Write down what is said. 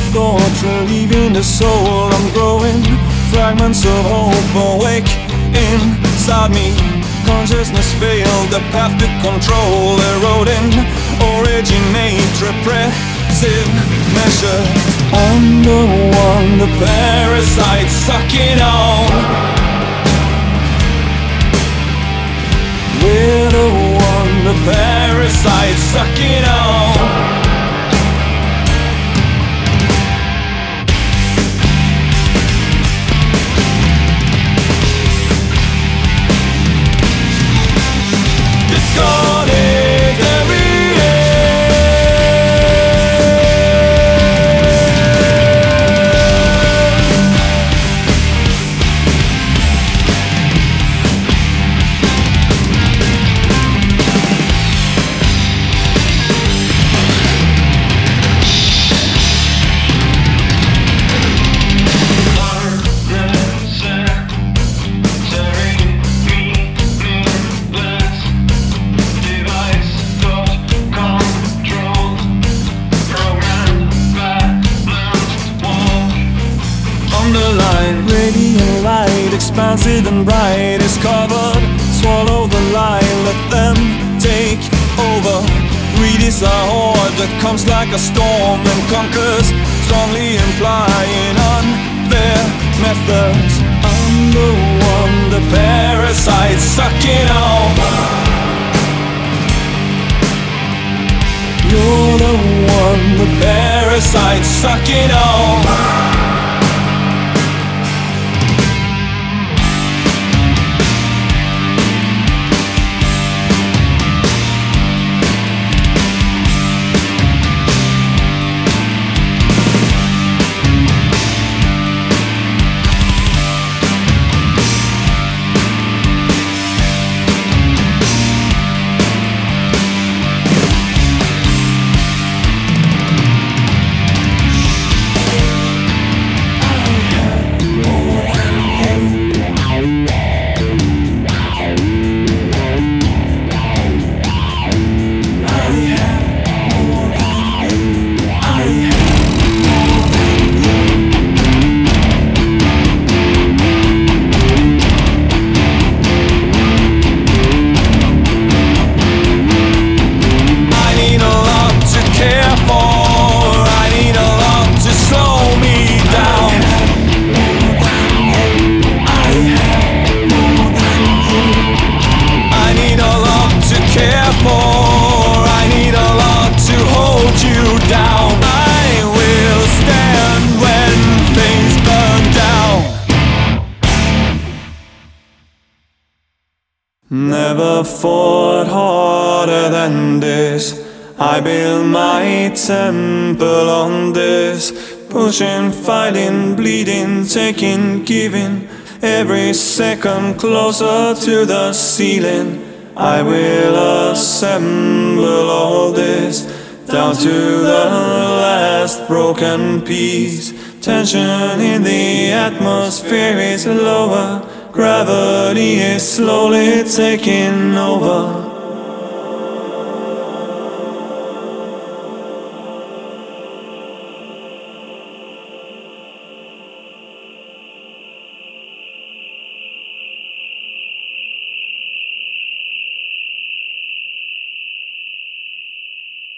thoughts relieving the soul. I'm growing, fragments of hope awake inside me. Consciousness failed, the path to control eroding, originate repressive measure. I'm the one, the parasite sucking on. We're the one, the parasite sucking on. Radiant light, expansive and bright, is covered. Swallow the lie, let them take over. Greed is a horde that comes like a storm and conquers, strongly implying unfair methods. I'm the one, the parasite sucking on. You're the one, the parasite sucking on. Never fought harder than this. I build my temple on this. Pushing, fighting, bleeding, taking, giving. Every second closer to the ceiling. I will assemble all this down to the last broken piece. Tension in the atmosphere is lower. Gravity is slowly taking over.